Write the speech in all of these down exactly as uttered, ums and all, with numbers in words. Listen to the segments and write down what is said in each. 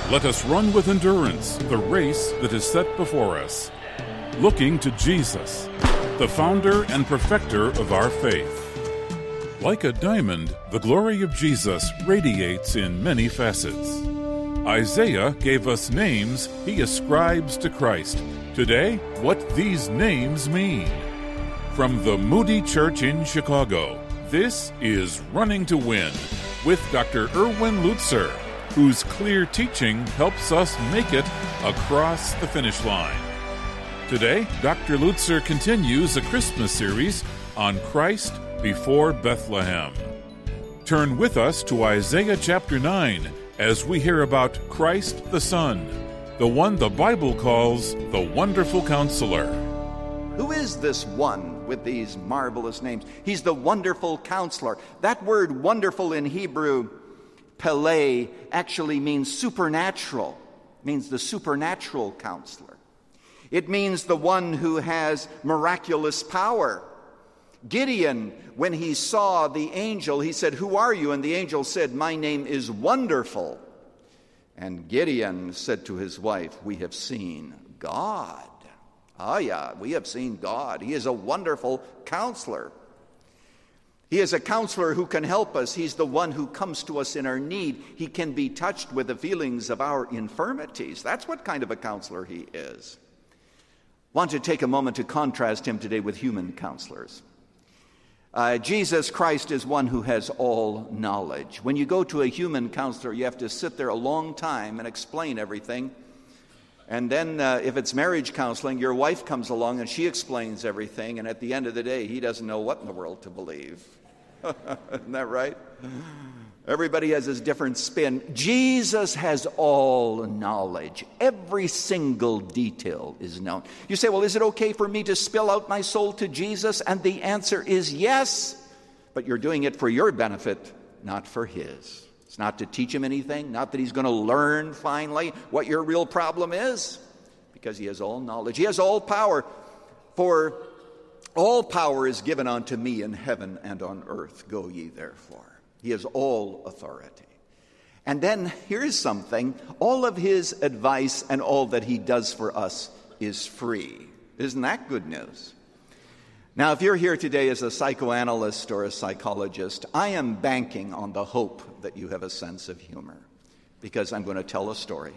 Let us run with endurance the race that is set before us, looking to Jesus, the founder and perfecter of our faith. Like a diamond, the glory of Jesus radiates in many facets. Isaiah gave us names he ascribes to Christ. Today, what these names mean. From the Moody Church in Chicago, this is Running to Win with Doctor Erwin Lutzer, whose clear teaching helps us make it across the finish line. Today, Doctor Lutzer continues a Christmas series on Christ before Bethlehem. Turn with us to Isaiah chapter nine as we hear about Christ the Son, the one the Bible calls the Wonderful Counselor. Who is this one with these marvelous names? He's the Wonderful Counselor. That word wonderful in Hebrew, Pele, actually means supernatural, means the supernatural counselor. It means the one who has miraculous power. Gideon, when he saw the angel, he said, "Who are you?" And the angel said, "My name is Wonderful." And Gideon said to his wife, "We have seen God." Ah, yeah, we have seen God. He is a wonderful counselor. He is a counselor who can help us. He's the one who comes to us in our need. He can be touched with the feelings of our infirmities. That's what kind of a counselor he is. I want to take a moment to contrast him today with human counselors. Uh, Jesus Christ is one who has all knowledge. When you go to a human counselor, you have to sit there a long time and explain everything. And then uh, if it's marriage counseling, your wife comes along and she explains everything. And at the end of the day, he doesn't know what in the world to believe. Isn't that right? Everybody has his different spin. Jesus has all knowledge. Every single detail is known. You say, well, is it okay for me to spill out my soul to Jesus? And the answer is yes. But you're doing it for your benefit, not for his. It's not to teach him anything, not that he's going to learn finally what your real problem is, because he has all knowledge. He has all power. For all power is given unto me in heaven and on earth. Go ye therefore. He has all authority. And then here's something. All of his advice and all that he does for us is free. Isn't that good news? Now, if you're here today as a psychoanalyst or a psychologist, I am banking on the hope that you have a sense of humor, because I'm going to tell a story.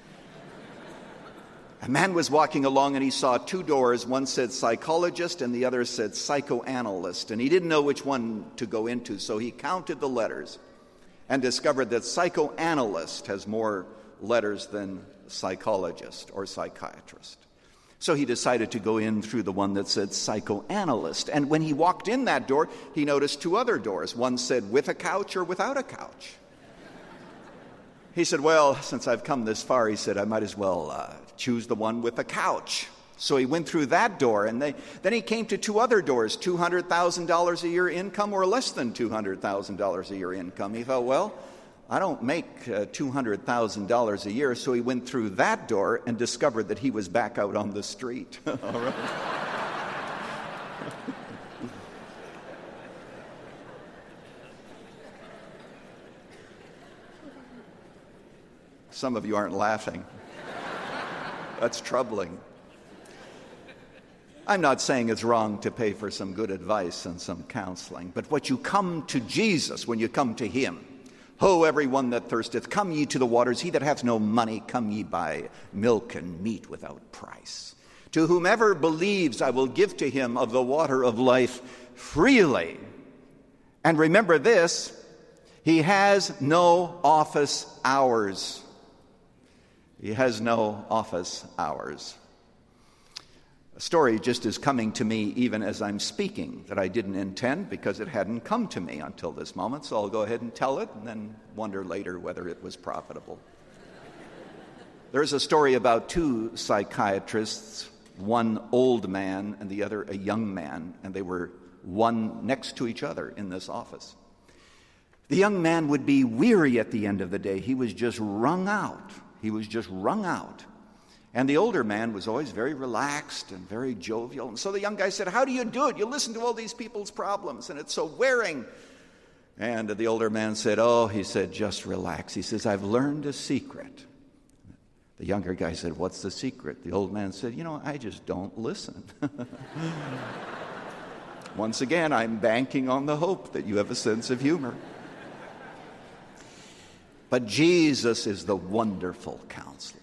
A man was walking along and he saw two doors. One said psychologist and the other said psychoanalyst. And he didn't know which one to go into, so he counted the letters and discovered that psychoanalyst has more letters than psychologist or psychiatrist. So he decided to go in through the one that said psychoanalyst. And when he walked in that door, he noticed two other doors. One said with a couch or without a couch. He said, well, since I've come this far, he said, I might as well uh, choose the one with a couch. So he went through that door, and they, then he came to two other doors, two hundred thousand dollars a year income or less than two hundred thousand dollars a year income. He thought, well, I don't make uh, two hundred thousand dollars a year, so he went through that door and discovered that he was back out on the street. All right. Some of you aren't laughing. That's troubling. I'm not saying it's wrong to pay for some good advice and some counseling, but what you come to Jesus, when you come to him, ho, everyone that thirsteth, come ye to the waters. He that hath no money, come ye buy milk and meat without price. To whomever believes, I will give to him of the water of life freely. And remember this, he has no office hours. He has no office hours. A story just is coming to me even as I'm speaking that I didn't intend, because it hadn't come to me until this moment. So I'll go ahead and tell it and then wonder later whether it was profitable. There's a story about two psychiatrists, one old man and the other a young man, and they were one next to each other in this office. The young man would be weary at the end of the day. He was just wrung out. He was just wrung out. And the older man was always very relaxed and very jovial. And so the young guy said, how do you do it? You listen to all these people's problems, and it's so wearing. And the older man said, oh, he said, just relax. He says, I've learned a secret. The younger guy said, "What's the secret?" The old man said, "You know, I just don't listen." Once again, I'm banking on the hope that you have a sense of humor. But Jesus is the wonderful counselor.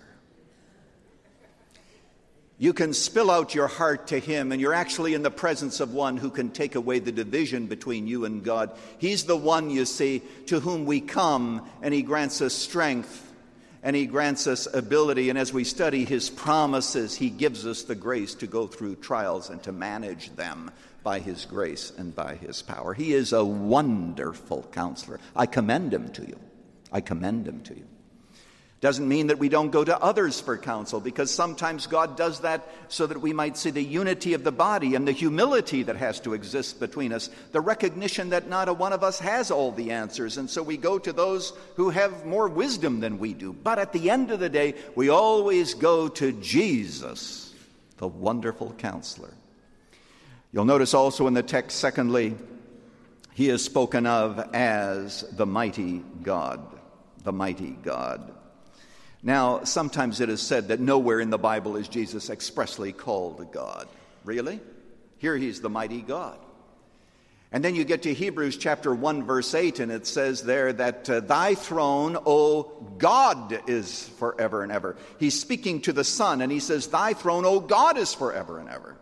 You can spill out your heart to him, and you're actually in the presence of one who can take away the division between you and God. He's the one, you see, to whom we come, and he grants us strength, and he grants us ability. And as we study his promises, he gives us the grace to go through trials and to manage them by his grace and by his power. He is a wonderful counselor. I commend him to you. I commend him to you. Doesn't mean that we don't go to others for counsel, because sometimes God does that so that we might see the unity of the body and the humility that has to exist between us, the recognition that not a one of us has all the answers, and so we go to those who have more wisdom than we do. But at the end of the day, we always go to Jesus, the wonderful counselor. You'll notice also in the text, secondly, he is spoken of as the mighty God, the mighty God. Now, sometimes it is said that nowhere in the Bible is Jesus expressly called God. Really? Here he's the mighty God. And then you get to Hebrews chapter one, verse eight, and it says there that uh, thy throne, O God, is forever and ever. He's speaking to the Son, and he says, thy throne, O God, is forever and ever.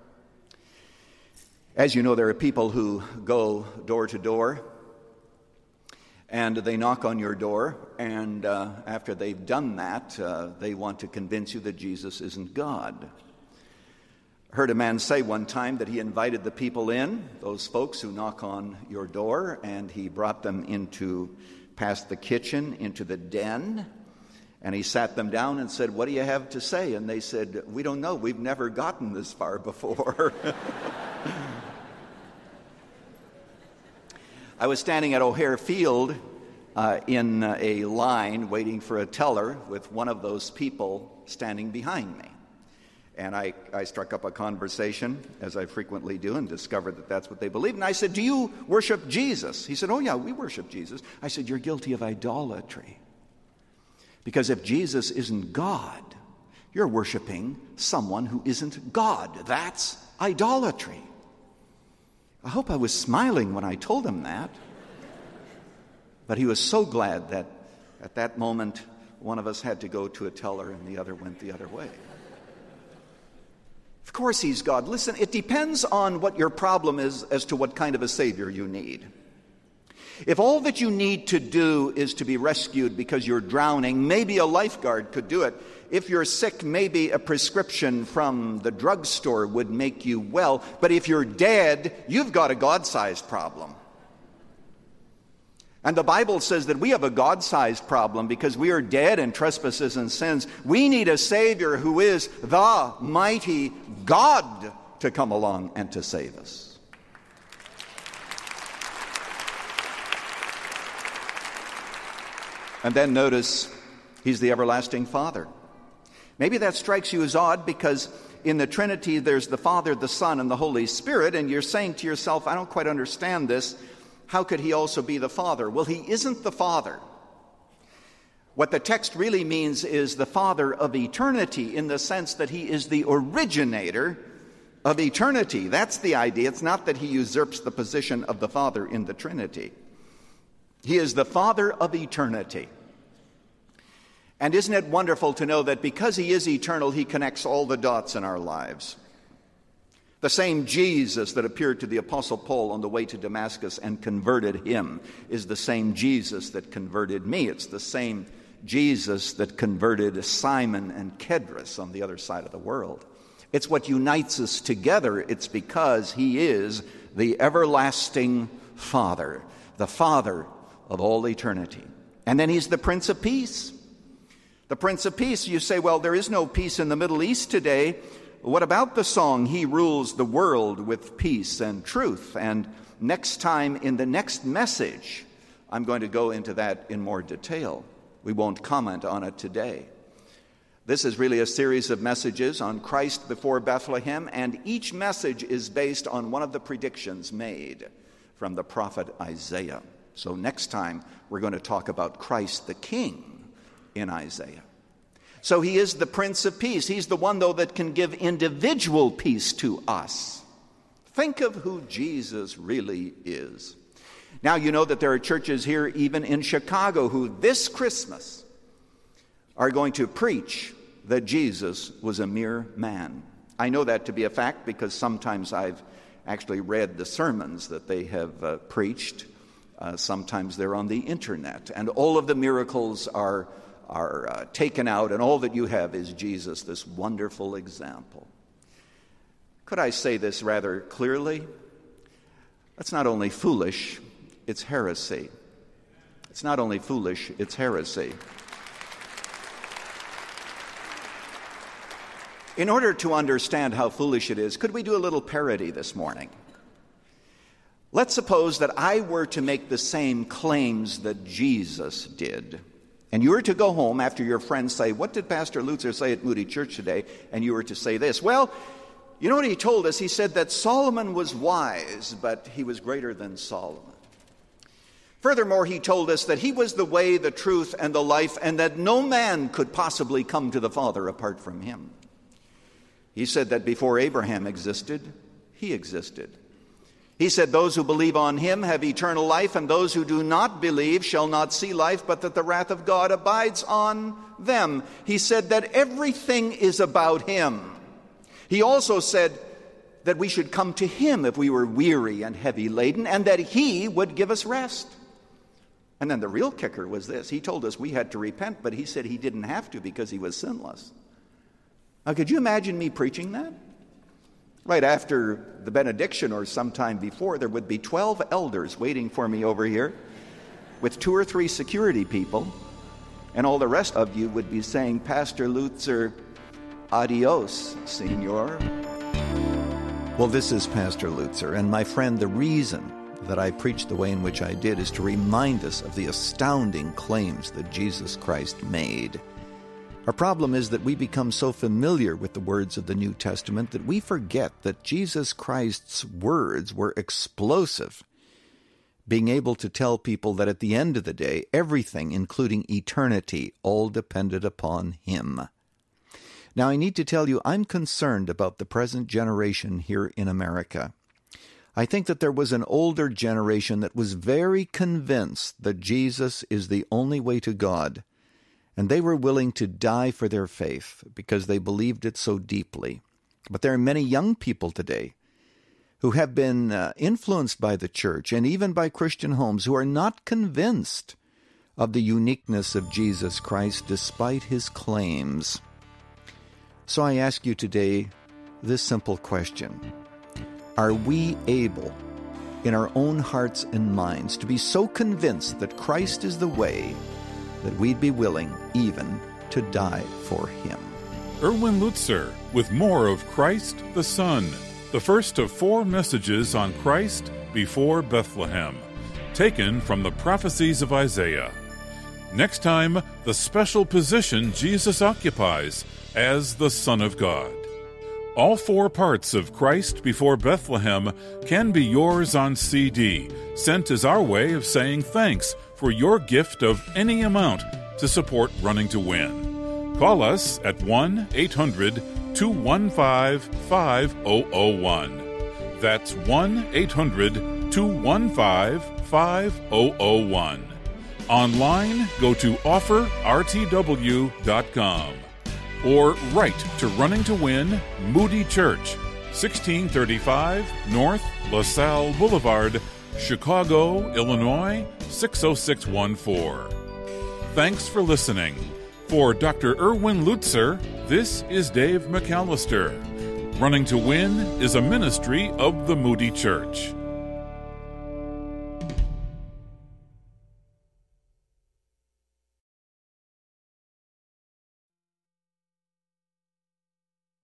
As you know, there are people who go door to door, and they knock on your door, and uh, after they've done that, uh, they want to convince you that Jesus isn't God. I heard a man say one time that he invited the people in, those folks who knock on your door, and he brought them into, past the kitchen, into the den, and he sat them down and said, "What do you have to say?" And they said, "We don't know. We've never gotten this far before." I was standing at O'Hare Field uh, in uh, a line waiting for a teller with one of those people standing behind me. And I, I struck up a conversation, as I frequently do, and discovered that that's what they believe. And I said, "Do you worship Jesus?" He said, "Oh, yeah, we worship Jesus." I said, "You're guilty of idolatry. Because if Jesus isn't God, you're worshiping someone who isn't God. That's idolatry." I hope I was smiling when I told him that. But he was so glad that at that moment one of us had to go to a teller and the other went the other way. Of course he's God. Listen, it depends on what your problem is as to what kind of a Savior you need. If all that you need to do is to be rescued because you're drowning, maybe a lifeguard could do it. If you're sick, maybe a prescription from the drugstore would make you well. But if you're dead, you've got a God-sized problem. And the Bible says that we have a God-sized problem because we are dead in trespasses and sins. We need a Savior who is the mighty God to come along and to save us. And then notice, he's the everlasting Father. Maybe that strikes you as odd because in the Trinity there's the Father, the Son, and the Holy Spirit, and you're saying to yourself, "I don't quite understand this. How could he also be the Father?" Well, he isn't the Father. What the text really means is the Father of eternity, in the sense that he is the originator of eternity. That's the idea. It's not that he usurps the position of the Father in the Trinity. He is the Father of eternity. And isn't it wonderful to know that because he is eternal, he connects all the dots in our lives? The same Jesus that appeared to the Apostle Paul on the way to Damascus and converted him is the same Jesus that converted me. It's the same Jesus that converted Simon and Kedrus on the other side of the world. It's what unites us together. It's because he is the everlasting Father, the Father of all eternity. And then he's the Prince of Peace. The Prince of Peace, you say, well, there is no peace in the Middle East today. What about the song, "He rules the world with peace and truth"? And next time, in the next message, I'm going to go into that in more detail. We won't comment on it today. This is really a series of messages on Christ before Bethlehem, and each message is based on one of the predictions made from the prophet Isaiah. So next time, we're going to talk about Christ the King in Isaiah. So he is the Prince of Peace. He's the one, though, that can give individual peace to us. Think of who Jesus really is. Now, you know that there are churches here, even in Chicago, who this Christmas are going to preach that Jesus was a mere man. I know that to be a fact because sometimes I've actually read the sermons that they have uh, preached. Uh, sometimes they're on the internet, and all of the miracles are are uh, taken out, and all that you have is Jesus, this wonderful example. Could I say this rather clearly? That's not only foolish, it's heresy. It's not only foolish, it's heresy. In order to understand how foolish it is, could we do a little parody this morning? Let's suppose that I were to make the same claims that Jesus did. And you were to go home after your friends say, "What did Pastor Lutzer say at Moody Church today?" And you were to say this, "Well, you know what he told us? He said that Solomon was wise, but he was greater than Solomon. Furthermore, he told us that he was the way, the truth, and the life, and that no man could possibly come to the Father apart from him. He said that before Abraham existed, he existed. He said those who believe on him have eternal life, and those who do not believe shall not see life, but that the wrath of God abides on them. He said that everything is about him. He also said that we should come to him if we were weary and heavy laden, and that he would give us rest." And then the real kicker was this. He told us we had to repent, but he said he didn't have to because he was sinless. Now, could you imagine me preaching that? Right after the benediction or sometime before, there would be twelve elders waiting for me over here with two or three security people, and all the rest of you would be saying, "Pastor Lutzer, adios, senor." Well, this is Pastor Lutzer, and my friend, the reason that I preach the way in which I did is to remind us of the astounding claims that Jesus Christ made. Our problem is that we become so familiar with the words of the New Testament that we forget that Jesus Christ's words were explosive, being able to tell people that at the end of the day, everything, including eternity, all depended upon him. Now, I need to tell you, I'm concerned about the present generation here in America. I think that there was an older generation that was very convinced that Jesus is the only way to God, and they were willing to die for their faith because they believed it so deeply. But there are many young people today who have been uh, influenced by the church and even by Christian homes who are not convinced of the uniqueness of Jesus Christ despite his claims. So I ask you today this simple question. Are we able, in our own hearts and minds, to be so convinced that Christ is the way that we'd be willing even to die for him? Erwin Lutzer with more of Christ the Son, the first of four messages on Christ before Bethlehem, taken from the prophecies of Isaiah. Next time, the special position Jesus occupies as the Son of God. All four parts of Christ before Bethlehem can be yours on C D, sent as our way of saying thanks for your gift of any amount to support Running to Win. Call us at one eight hundred two one five five zero zero one. That's one eight hundred two one five five zero zero one. Online, go to offer r t w dot com. Or write to Running to Win, Moody Church, sixteen thirty-five North LaSalle Boulevard, Chicago, Illinois, six oh six one four. Thanks for listening. For Doctor Erwin Lutzer, this is Dave McAllister. Running to Win is a ministry of the Moody Church.